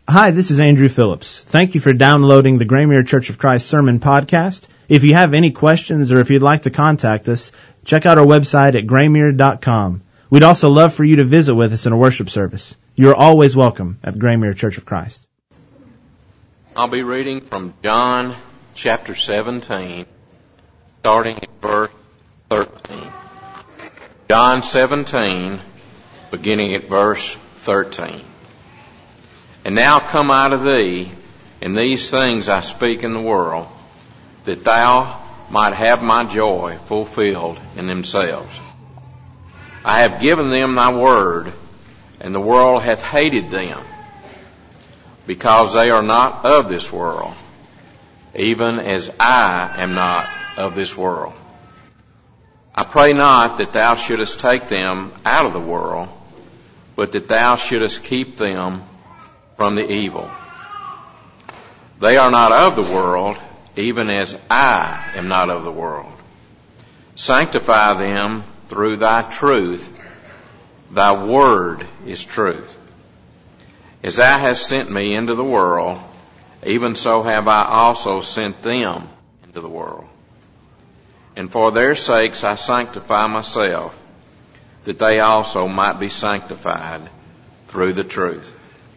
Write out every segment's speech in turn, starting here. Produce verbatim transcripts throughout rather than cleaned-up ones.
Hi, this is Andrew Phillips. Thank you for downloading the Graymere Church of Christ Sermon Podcast. If you have any questions or if you'd like to contact us, check out our website at graymere dot com. We'd also love for you to visit with us in a worship service. You are always welcome at Graymere Church of Christ. I'll be reading from John chapter seventeen, starting at verse thirteen. John seventeen, beginning at verse thirteen. And now come out of thee, and these things I speak in the world, that thou might have my joy fulfilled in themselves. I have given them thy word, and the world hath hated them, because they are not of this world, even as I am not of this world. I pray not that thou shouldest take them out of the world, but that thou shouldest keep them from the evil. They are not of the world, even as I am not of the world. Sanctify them through thy truth. Thy word is truth. As thou hast sent me into the world, even so have I also sent them into the world. And for their sakes I sanctify myself, that they also might be sanctified through the truth.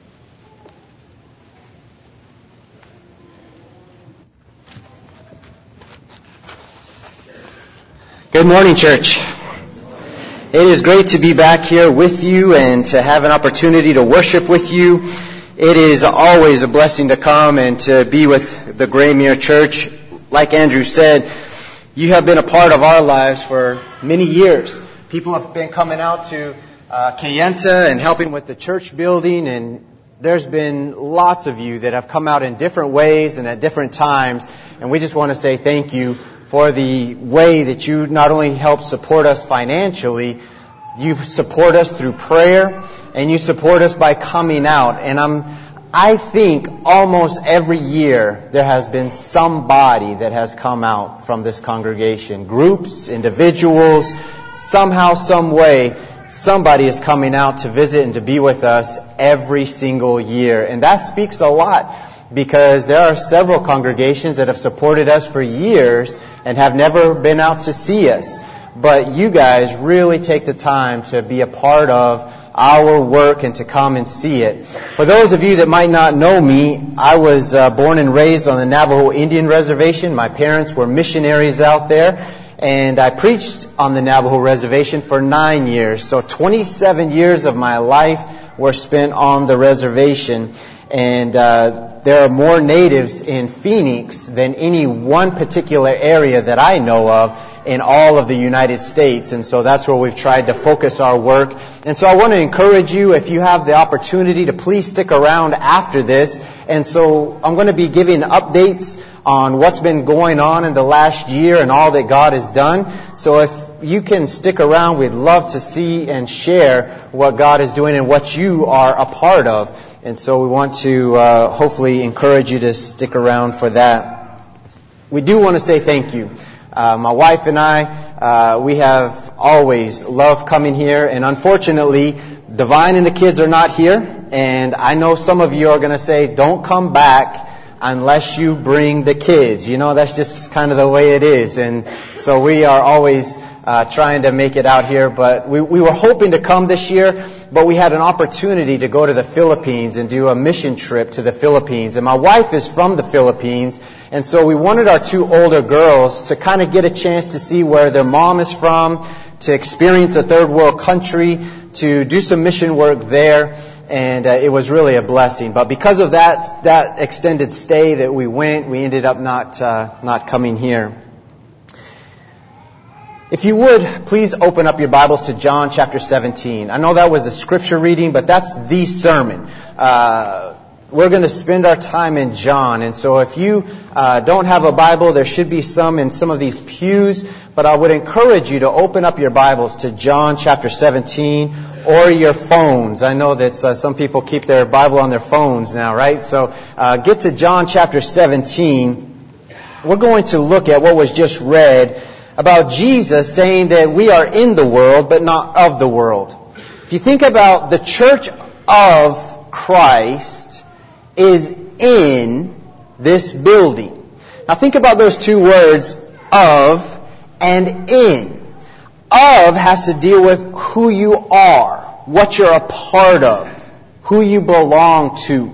Good morning, church. It is great to be back here with you and to have an opportunity to worship with you. It is always a blessing to come and to be with the Graymere Church. Like Andrew said, you have been a part of our lives for many years. People have been coming out to uh, Kayenta and helping with the church building, and there's been lots of you that have come out in different ways and at different times, and we just want to say thank you for the way that you not only help support us financially, you support us through prayer, and you support us by coming out. And I'm, I think almost every year there has been somebody that has come out from this congregation. Groups, individuals, somehow, some way, somebody is coming out to visit and to be with us every single year. And that speaks a lot, because there are several congregations that have supported us for years and have never been out to see us. But you guys really take the time to be a part of our work and to come and see it. For those of you that might not know me, I was uh, born and raised on the Navajo Indian Reservation. My parents were missionaries out there, and I preached on the Navajo Reservation for nine years. So twenty-seven years of my life were spent on the reservation. And uh, there are more natives in Phoenix than any one particular area that I know of in all of the United States. And so that's where we've tried to focus our work. And so I want to encourage you, if you have the opportunity, to please stick around after this. And so I'm going to be giving updates on what's been going on in the last year and all that God has done. So if you can stick around, we'd love to see and share what God is doing and what you are a part of. And so we want to uh, hopefully encourage you to stick around for that. We do want to say thank you. Uh, my wife and I, uh, we have always loved coming here. And unfortunately, Divine and the kids are not here. And I know some of you are going to say, don't come back unless you bring the kids. You know, that's just kind of the way it is. And so we are always uh, trying to make it out here. But we, we were hoping to come this year, but we had an opportunity to go to the Philippines and do a mission trip to the Philippines. And my wife is from the Philippines, and so we wanted our two older girls to kind of get a chance to see where their mom is from, to experience a third world country, to do some mission work there. And uh, it was really a blessing. But because of that that extended stay that we went, we ended up not uh, not coming here. If you would, please open up your Bibles to John chapter seventeen. I know that was the scripture reading, but that's the sermon. Uh, we're going to spend our time in John. And so if you uh, don't have a Bible, there should be some in some of these pews. But I would encourage you to open up your Bibles to John chapter seventeen or your phones. I know that uh, some people keep their Bible on their phones now, right? So uh, get to John chapter seventeen. We're going to look at what was just read about Jesus saying that we are in the world, but not of the world. If you think about the church of Christ, is in this building. Now think about those two words, of and in. Of has to deal with who you are, what you're a part of, who you belong to.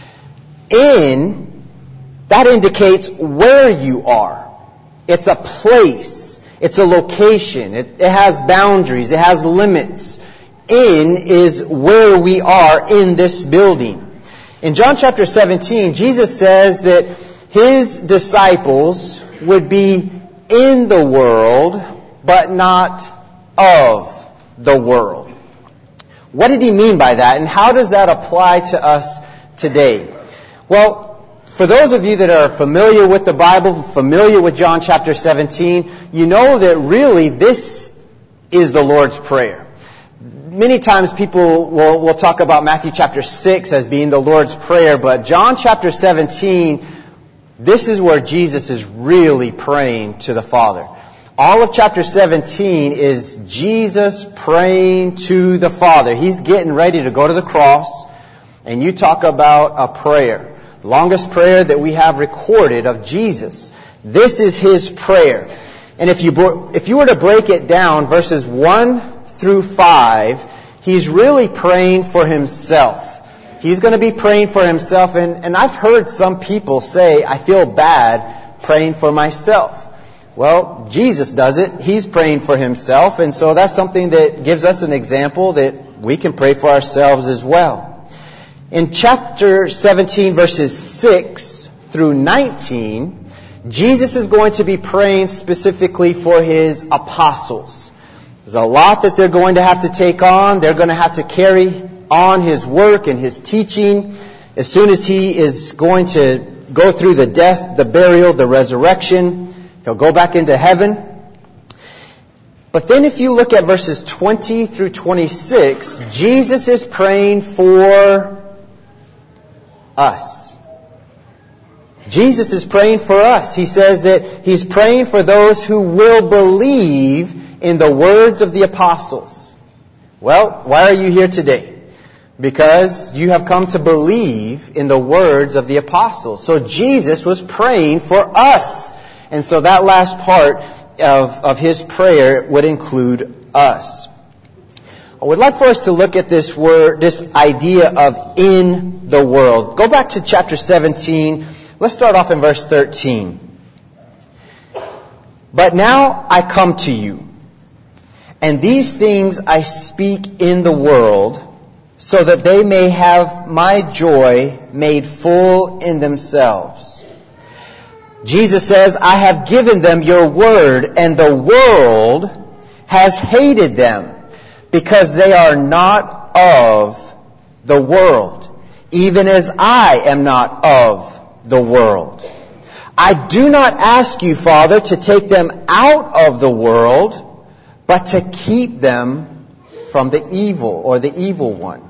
In, that indicates where you are. It's a place. It's a location. It, it has boundaries. It has limits. In is where we are in this building. In John chapter seventeen, Jesus says that His disciples would be in the world, but not of the world. What did He mean by that, and how does that apply to us today? Well, for those of you that are familiar with the Bible, familiar with John chapter seventeen, you know that really this is the Lord's Prayer. Many times people will, will talk about Matthew chapter six as being the Lord's Prayer, but John chapter seventeen, this is where Jesus is really praying to the Father. All of chapter seventeen is Jesus praying to the Father. He's getting ready to go to the cross, and you talk about a prayer. The longest prayer that we have recorded of Jesus. This is His prayer. And if you if you were to break it down, verses one through five, He's really praying for Himself. He's going to be praying for Himself, and, and I've heard some people say, I feel bad praying for myself. Well, Jesus does it. He's praying for Himself, and so that's something that gives us an example that we can pray for ourselves as well. In chapter seventeen, verses six through nineteen, Jesus is going to be praying specifically for His apostles. There's a lot that they're going to have to take on. They're going to have to carry on His work and His teaching. As soon as He is going to go through the death, the burial, the resurrection, He'll go back into heaven. But then if you look at verses twenty through twenty-six, Jesus is praying for us. Jesus is praying for us. He says that He's praying for those who will believe in the words of the apostles. Well, why are you here today? Because you have come to believe in the words of the apostles. So Jesus was praying for us. And so that last part of, of His prayer would include us. I would like for us to look at this word, this idea of in the world. Go back to chapter seventeen. Let's start off in verse thirteen. But now I come to you, and these things I speak in the world, so that they may have my joy made full in themselves. Jesus says, I have given them your word, and the world has hated them, because they are not of the world, even as I am not of the world. I do not ask you, Father, to take them out of the world, but to keep them from the evil or the evil one.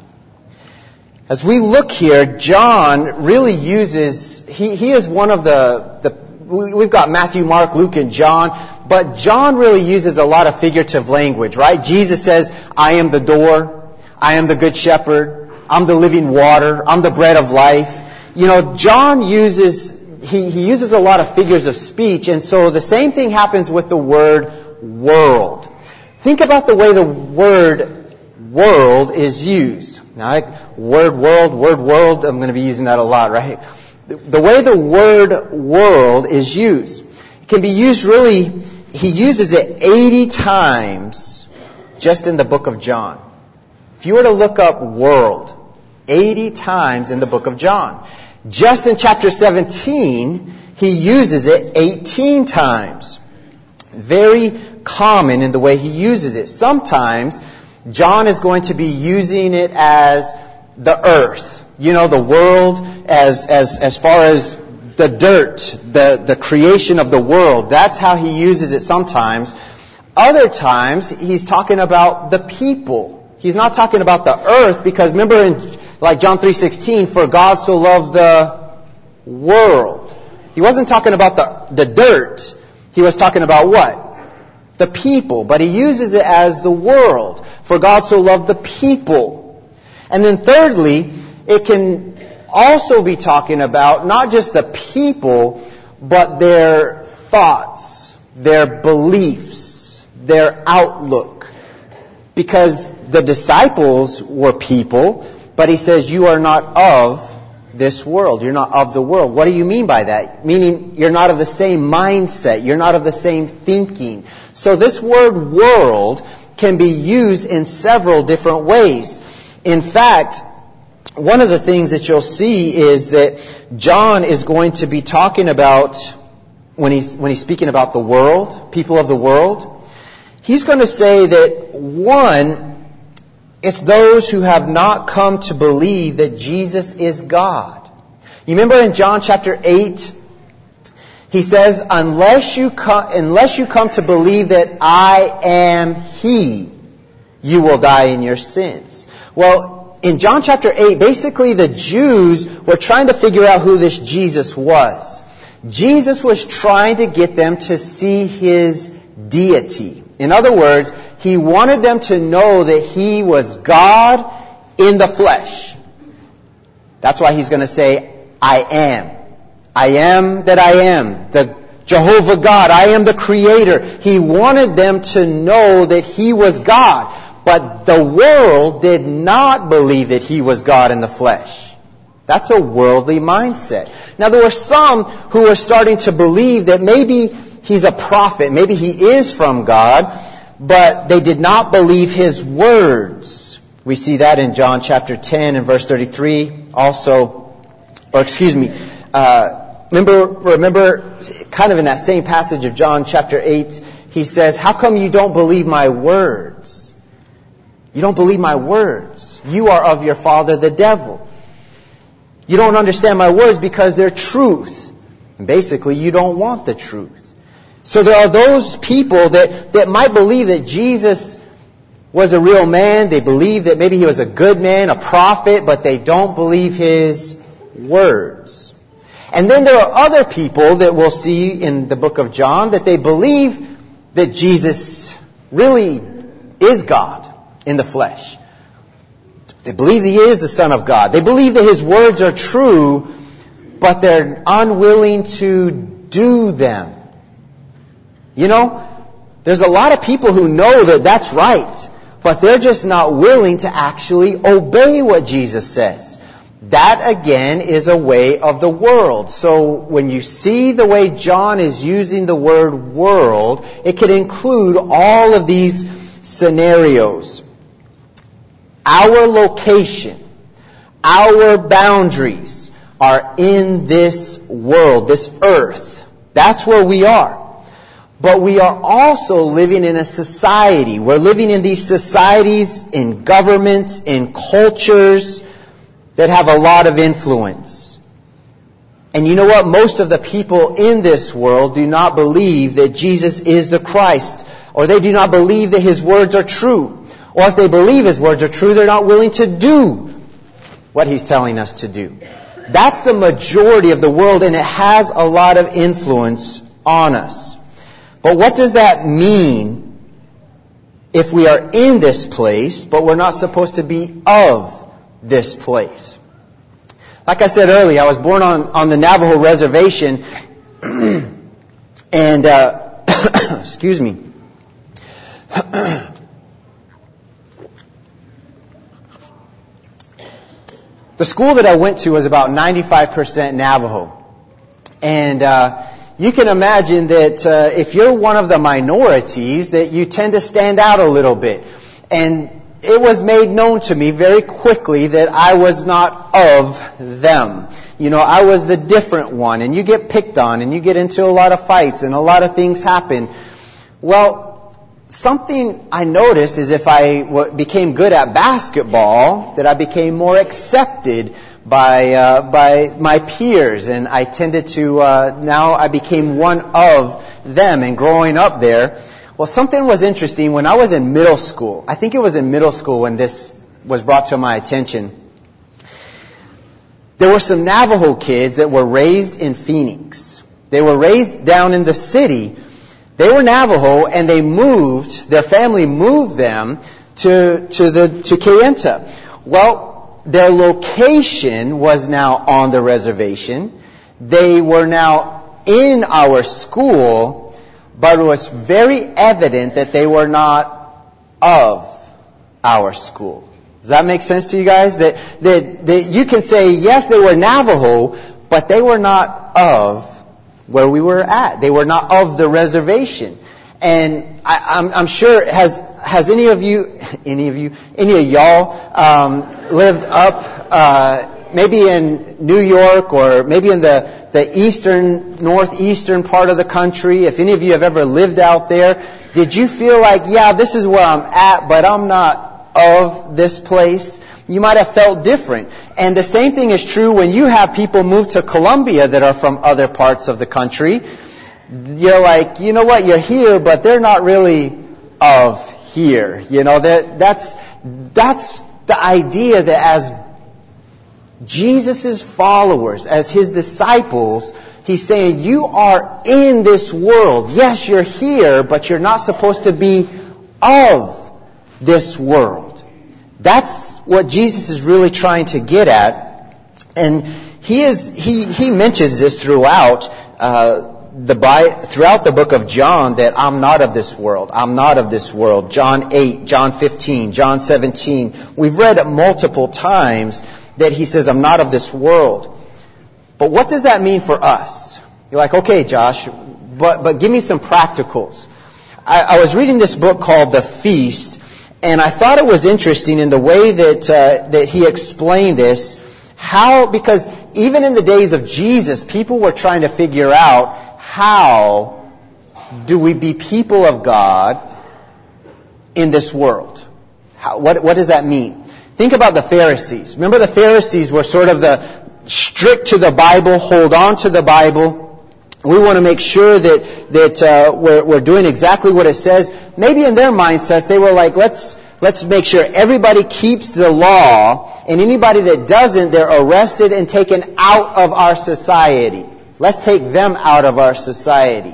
As we look here, John really uses, he, he is one of the, the, we've got Matthew, Mark, Luke, and John, but John really uses a lot of figurative language, right? Jesus says, I am the door, I am the good shepherd, I'm the living water, I'm the bread of life. You know, John uses, he, he uses a lot of figures of speech, and so the same thing happens with the word world. Think about the way the word world is used. Now, like, word world, word world, I'm going to be using that a lot, right? The, the way the word world is used, it can be used really, he uses it eighty times just in the book of John. If you were to look up world, eighty times in the book of John. Just in chapter seventeen, he uses it eighteen times. Very common in the way he uses it. Sometimes John is going to be using it as the earth, you know, the world as as as far as the dirt, the, the creation of the world. That's how he uses it sometimes. Other times, he's talking about the people. He's not talking about the earth, because remember in like John three sixteen, for God so loved the world. He wasn't talking about the, the dirt. He was talking about what? The people. But he uses it as the world. For God so loved the people. And then thirdly, it can also be talking about not just the people, but their thoughts, their beliefs, their outlook. Because the disciples were people, but he says, you are not of this world. You're not of the world. What do you mean by that? Meaning you're not of the same mindset. You're not of the same thinking. So this word world can be used in several different ways. In fact, one of the things that you'll see is that John is going to be talking about, when he's, when he's speaking about the world, people of the world, he's going to say that, one, it's those who have not come to believe that Jesus is God. You remember in John chapter eight, he says, unless you come, unless you come to believe that I am He, you will die in your sins. Well, in John chapter eight, basically the Jews were trying to figure out who this Jesus was. Jesus was trying to get them to see His deity. In other words, He wanted them to know that He was God in the flesh. That's why He's going to say, I am. I am that I am. The Jehovah God. I am the Creator. He wanted them to know that He was God. But the world did not believe that He was God in the flesh. That's a worldly mindset. Now there were some who were starting to believe that maybe He's a prophet. Maybe He is from God. But they did not believe His words. We see that in John chapter ten and verse thirty-three. Also, or excuse me, uh, remember, remember, kind of in that same passage of John chapter eight, He says, how come you don't believe my words? You don't believe my words. You are of your father the devil. You don't understand my words because they're truth. And basically, you don't want the truth. So there are those people that, that might believe that Jesus was a real man. They believe that maybe He was a good man, a prophet, but they don't believe His words. And then there are other people that we'll see in the book of John that they believe that Jesus really is God in the flesh. They believe He is the Son of God. They believe that His words are true, but they're unwilling to do them. You know, there's a lot of people who know that that's right, but they're just not willing to actually obey what Jesus says. That, again, is a way of the world. So when you see the way John is using the word world, it could include all of these scenarios. Our location, our boundaries are in this world, this earth. That's where we are. But we are also living in a society. We're living in these societies, in governments, in cultures that have a lot of influence. And you know what? Most of the people in this world do not believe that Jesus is the Christ. Or they do not believe that His words are true. Or if they believe His words are true, they're not willing to do what He's telling us to do. That's the majority of the world, and it has a lot of influence on us. But what does that mean if we are in this place, but we're not supposed to be of this place? Like I said earlier, I was born on, on the Navajo reservation, and, uh, excuse me, the school that I went to was about ninety-five percent Navajo. And, uh, you can imagine that uh, if you're one of the minorities, that you tend to stand out a little bit. And it was made known to me very quickly that I was not of them. You know, I was the different one. And you get picked on, and you get into a lot of fights, and a lot of things happen. Well, something I noticed is if I w- became good at basketball, that I became more accepted by uh, by my peers, and I tended to uh, now I became one of them. And growing up there, well, something was interesting when I was in middle school. I think it was in middle school when this was brought to my attention. There were some Navajo kids that were raised in Phoenix. They were raised down in the city. They were Navajo, and they moved. Their family moved them to to the to Kayenta. Well, their location was now on the reservation. They were now in our school, but it was very evident that they were not of our school. Does that make sense to you guys? That, that, that you can say, yes, they were Navajo, but they were not of where we were at. They were not of the reservation. And I, I'm, I'm sure, has has any of you, any of you, any of y'all um, lived up, uh, maybe in New York or maybe in the, the eastern, northeastern part of the country? If any of you have ever lived out there, did you feel like, yeah, this is where I'm at, but I'm not of this place? You might have felt different. And the same thing is true when you have people move to Columbia that are from other parts of the country. You're like, you know what, you're here, but they're not really of here. You know, that that's that's the idea that as Jesus' followers, as His disciples, He's saying, you are in this world. Yes, you're here, but you're not supposed to be of this world. That's what Jesus is really trying to get at. And He is He He mentions this throughout uh The throughout the book of John, that I'm not of this world. I'm not of this world. John eight, John fifteen, John seventeen. We've read it multiple times that He says, I'm not of this world. But what does that mean for us? You're like, okay, Josh, but but give me some practicals. I, I was reading this book called The Feast, and I thought it was interesting in the way that uh, that he explained this. How, because even in the days of Jesus, people were trying to figure out, how do we be people of God in this world? How, what, what does that mean? Think about the Pharisees. Remember, the Pharisees were sort of the strict to the Bible, hold on to the Bible. We want to make sure that that uh, we're, we're doing exactly what it says. Maybe in their mindsets, they were like, let's let's make sure everybody keeps the law, and anybody that doesn't, they're arrested and taken out of our society. Let's take them out of our society.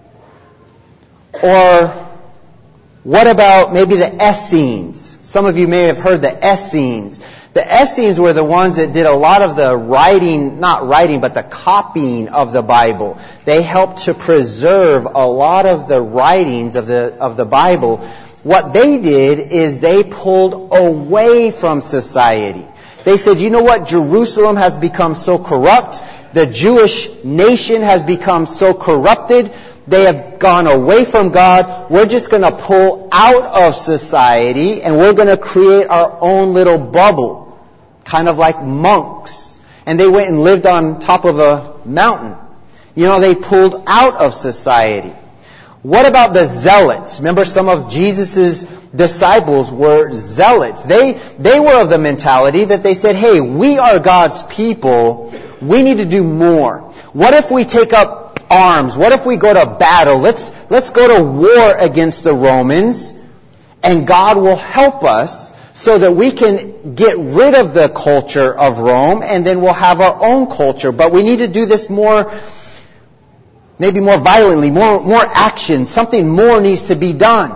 Or what about maybe the Essenes? Some of you may have heard the Essenes. The Essenes were the ones that did a lot of the writing, not writing, but the copying of the Bible. They helped to preserve a lot of the writings of the of the Bible. What they did is they pulled away from society. They said, you know what? Jerusalem has become so corrupt. The Jewish nation has become so corrupted. They have gone away from God. We're just going to pull out of society and we're going to create our own little bubble. Kind of like monks. And they went and lived on top of a mountain. You know, they pulled out of society. What about the zealots? Remember, some of Jesus' disciples were zealots. They, they were of the mentality that they said, hey, we are God's people. We need to do more. What if we take up arms? What if we go to battle? Let's, let's go to war against the Romans, and God will help us so that we can get rid of the culture of Rome, and then we'll have our own culture. But we need to do this more, maybe more violently, more, more action. Something more needs to be done.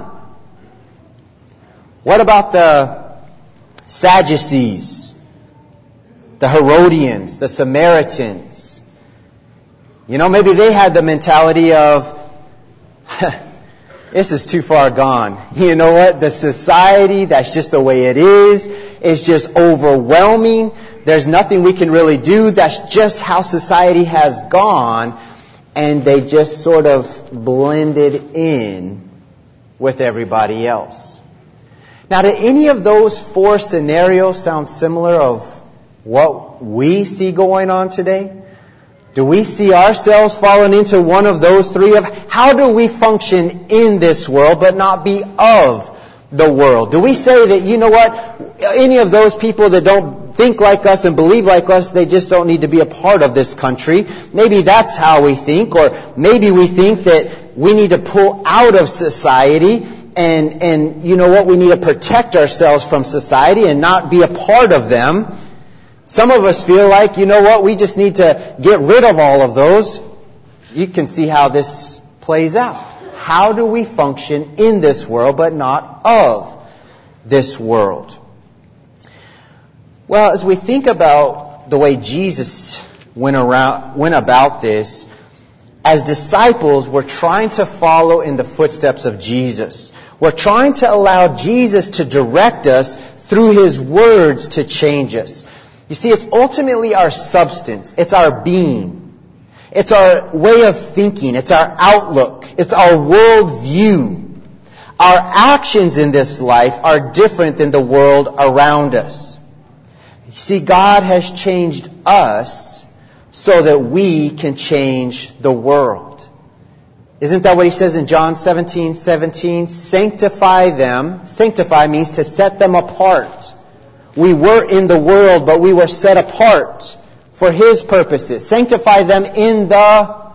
What about the Sadducees, the Herodians, the Samaritans? You know, maybe they had the mentality of, this is too far gone. You know what? The society, that's just the way it is. It's just overwhelming. There's nothing we can really do. That's just how society has gone. And they just sort of blended in with everybody else. Now, do any of those four scenarios sound similar of what we see going on today? Do we see ourselves falling into one of those three? Of how do we function in this world but not be of the world? Do we say that, you know what, any of those people that don't think like us and believe like us, they just don't need to be a part of this country? Maybe that's how we think. Or maybe we think that we need to pull out of society and, and you know what, we need to protect ourselves from society and not be a part of them. Some of us feel like, you know what, we just need to get rid of all of those. You can see how this plays out. How do we function in this world but not of this world? Well, as we think about the way Jesus went around, went about this, as disciples, we're trying to follow in the footsteps of Jesus. We're trying to allow Jesus to direct us through His words to change us. You see, it's ultimately our substance. It's our being. It's our way of thinking. It's our outlook. It's our worldview. Our actions in this life are different than the world around us. You see, God has changed us so that we can change the world. Isn't that what He says in John seventeen seventeen? Sanctify them. Sanctify means to set them apart. We were in the world, but we were set apart for His purposes. Sanctify them in the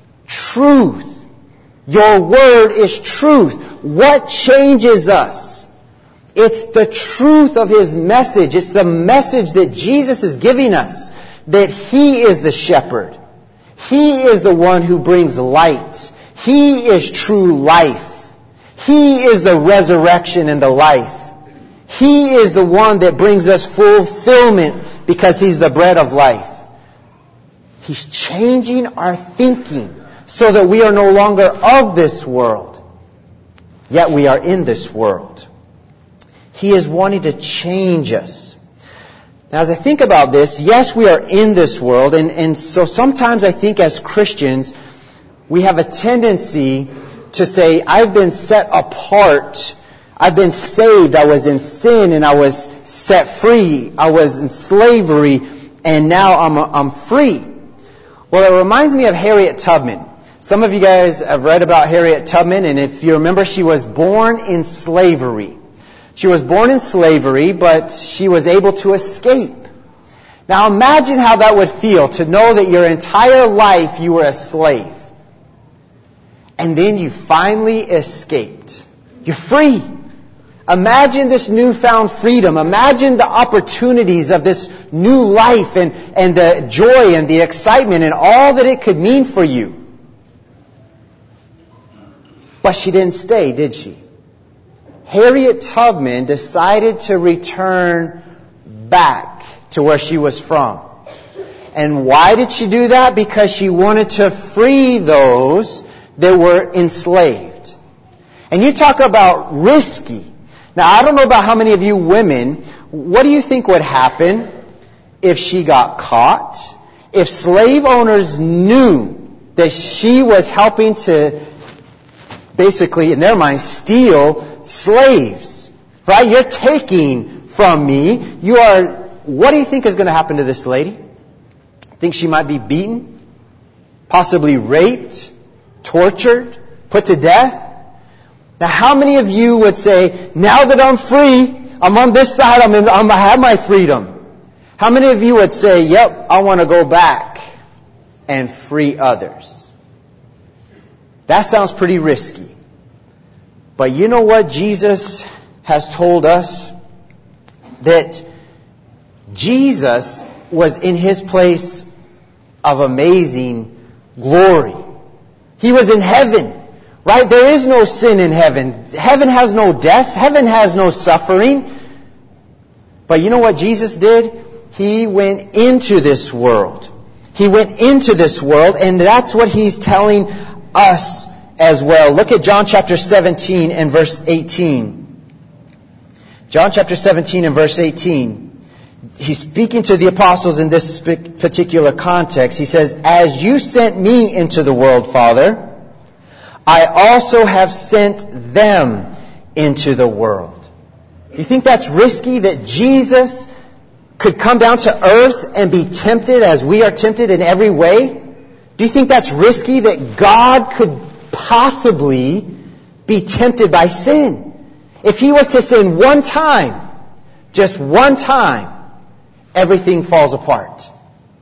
truth. Your word is truth. What changes us? It's the truth of His message. It's the message that Jesus is giving us, that He is the shepherd. He is the one who brings light. He is true life. He is the resurrection and the life. He is the one that brings us fulfillment because He's the bread of life. He's changing our thinking so that we are no longer of this world, yet we are in this world. He is wanting to change us. Now, as I think about this, yes, we are in this world, and, and so sometimes I think as Christians, we have a tendency to say, I've been set apart. I've been saved. I was in sin and I was set free. I was in slavery and now I'm, I'm free. Well, it reminds me of Harriet Tubman. Some of you guys have read about Harriet Tubman, and if you remember, she was born in slavery. She was born in slavery, but she was able to escape. Now imagine how that would feel to know that your entire life you were a slave. And then you finally escaped. You're free. Imagine this newfound freedom. Imagine the opportunities of this new life and, and the joy and the excitement and all that it could mean for you. But she didn't stay, did she? Harriet Tubman decided to return back to where she was from. And why did she do that? Because she wanted to free those that were enslaved. And you talk about risky. Now, I don't know about how many of you women, what do you think would happen if she got caught? If slave owners knew that she was helping to, basically, in their minds, steal slaves. Right? You're taking from me. You are, what do you think is going to happen to this lady? Think she might be beaten? Possibly raped? Tortured? Put to death? Now, how many of you would say, now that I'm free, I'm on this side, I'm in, I'm, I have my freedom. How many of you would say, yep, I want to go back and free others? That sounds pretty risky. But you know what Jesus has told us? That Jesus was in His place of amazing glory. He was in heaven. Right? There is no sin in heaven. Heaven has no death. Heaven has no suffering. But you know what Jesus did? He went into this world. He went into this world, and that's what He's telling us as well. Look at John chapter seventeen and verse eighteen. John chapter seventeen and verse eighteen. He's speaking to the apostles in this particular context. He says, as you sent me into the world, Father, I also have sent them into the world. You think that's risky, that Jesus could come down to earth and be tempted as we are tempted in every way? Do you think that's risky, that God could possibly be tempted by sin? If He was to sin one time, just one time, everything falls apart.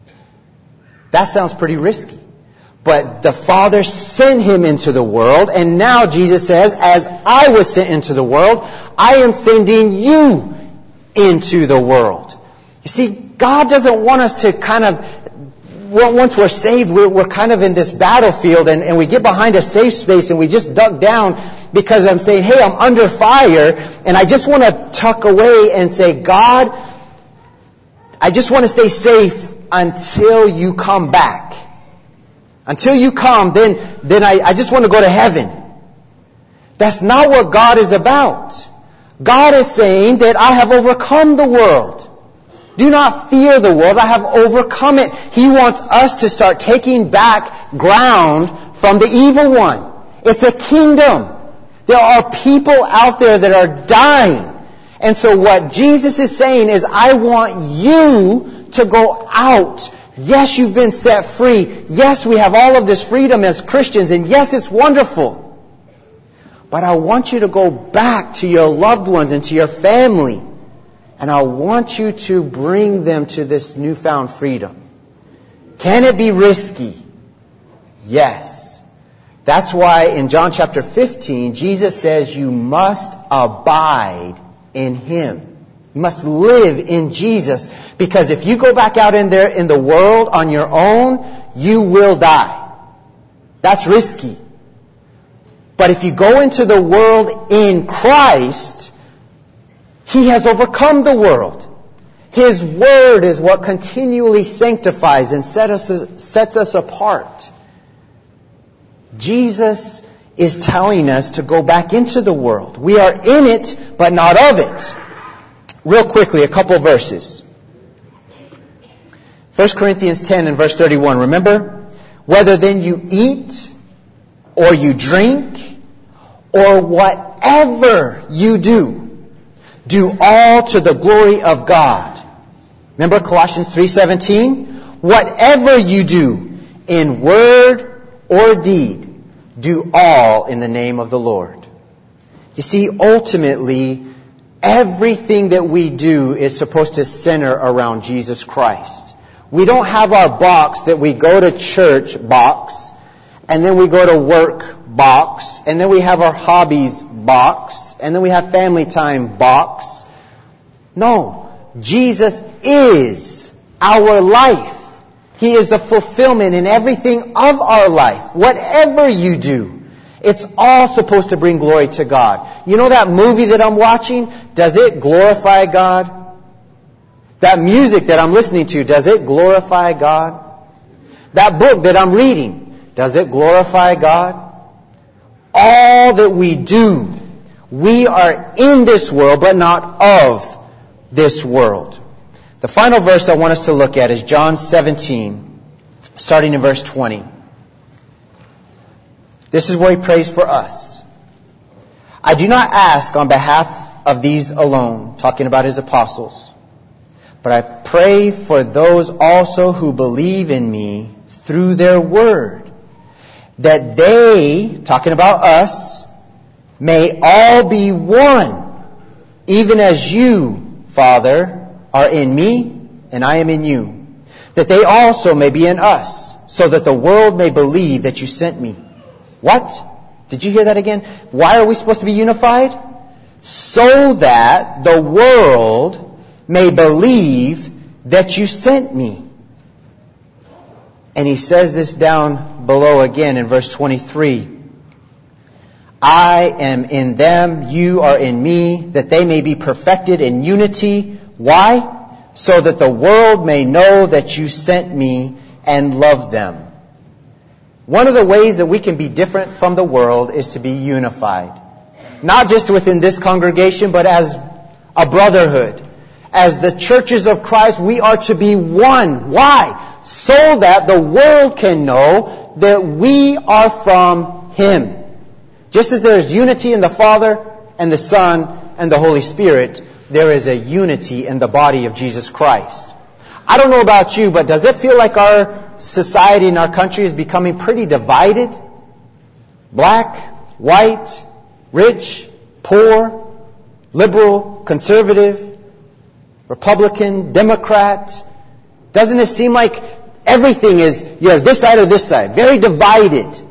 That sounds pretty risky. But the Father sent Him into the world, and now Jesus says, as I was sent into the world, I am sending you into the world. You see, God doesn't want us to kind of, once we're saved, we're, we're kind of in this battlefield, and, and we get behind a safe space and we just duck down because I'm saying, hey, I'm under fire, and I just want to tuck away and say, God, I just want to stay safe until you come back. Until you come, then, then I, I just want to go to heaven. That's not what God is about. God is saying that I have overcome the world. Do not fear the world. I have overcome it. He wants us to start taking back ground from the evil one. It's a kingdom. There are people out there that are dying. And so what Jesus is saying is, I want you to go out. Yes, you've been set free. Yes, we have all of this freedom as Christians. And yes, it's wonderful. But I want you to go back to your loved ones and to your family. And I want you to bring them to this newfound freedom. Can it be risky? Yes. That's why in John chapter fifteen, Jesus says you must abide in Him. You must live in Jesus. Because if you go back out in there in the world on your own, you will die. That's risky. But if you go into the world in Christ, He has overcome the world. His Word is what continually sanctifies and set us, sets us apart. Jesus is telling us to go back into the world. We are in it, but not of it. Real quickly, a couple verses. First Corinthians ten and verse thirty-one. Remember, whether then you eat or you drink or whatever you do, do all to the glory of God. Remember Colossians three seventeen? Whatever you do, in word or deed, do all in the name of the Lord. You see, ultimately, everything that we do is supposed to center around Jesus Christ. We don't have our box that we go to church box, and then we go to work box, and then we have our hobbies box, and then we have family time box. No, Jesus is our life. He is the fulfillment in everything of our life. Whatever you do, it's all supposed to bring glory to God. You know that movie that I'm watching? Does it glorify God? That music that I'm listening to, does it glorify God? That book that I'm reading, does it glorify God? All that we do, we are in this world, but not of this world. The final verse I want us to look at is John seventeen, starting in verse twenty. This is where He prays for us. I do not ask on behalf of these alone, talking about His apostles, but I pray for those also who believe in me through their word, that they, talking about us, may all be one, even as you, Father, are in me and I am in you, that they also may be in us, so that the world may believe that you sent me. What? Did you hear that again? Why are we supposed to be unified? So that the world may believe that you sent me. And He says this down below again in verse twenty-three. I am in them, you are in me, that they may be perfected in unity. Why? So that the world may know that you sent me and loved them. One of the ways that we can be different from the world is to be unified. Not just within this congregation, but as a brotherhood. As the churches of Christ, we are to be one. Why? So that the world can know that we are from Him. Just as there is unity in the Father and the Son and the Holy Spirit, there is a unity in the body of Jesus Christ. I don't know about you, but does it feel like our society in our country is becoming pretty divided? Black, white, rich, poor, liberal, conservative, Republican, Democrat. Doesn't it seem like everything is, you have this side or this side? Very divided.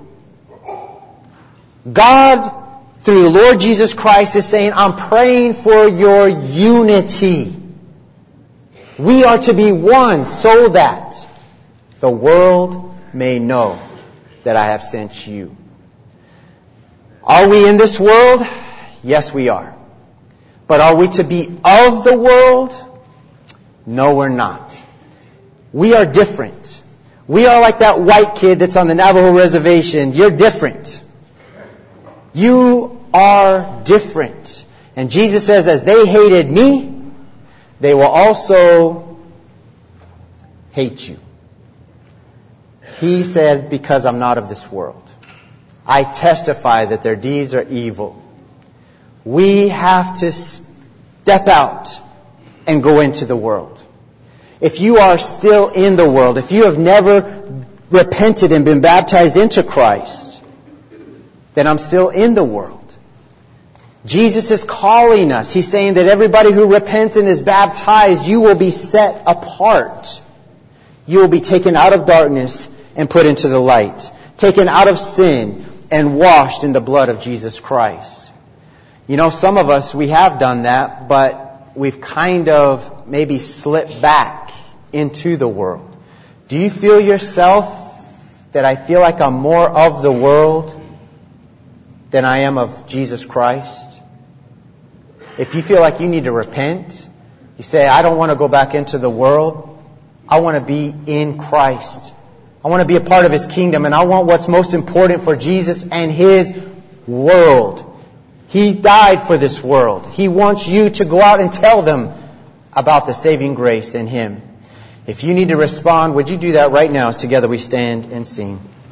God, through the Lord Jesus Christ, is saying, I'm praying for your unity. We are to be one so that the world may know that I have sent you. Are we in this world? Yes, we are. But are we to be of the world? No, we're not. We are different. We are like that white kid that's on the Navajo reservation. You're different. You are different. And Jesus says, as they hated me, they will also hate you. He said, because I'm not of this world. I testify that their deeds are evil. We have to step out and go into the world. If you are still in the world, if you have never repented and been baptized into Christ, then I'm still in the world. Jesus is calling us. He's saying that everybody who repents and is baptized, you will be set apart. You will be taken out of darkness and put into the light. Taken out of sin and washed in the blood of Jesus Christ. You know, some of us, we have done that, but we've kind of maybe slipped back into the world. Do you feel yourself that I feel like I'm more of the world than I am of Jesus Christ? If you feel like you need to repent, you say, I don't want to go back into the world. I want to be in Christ. I want to be a part of His kingdom, and I want what's most important for Jesus and His world. He died for this world. He wants you to go out and tell them about the saving grace in Him. If you need to respond, would you do that right now as together we stand and sing?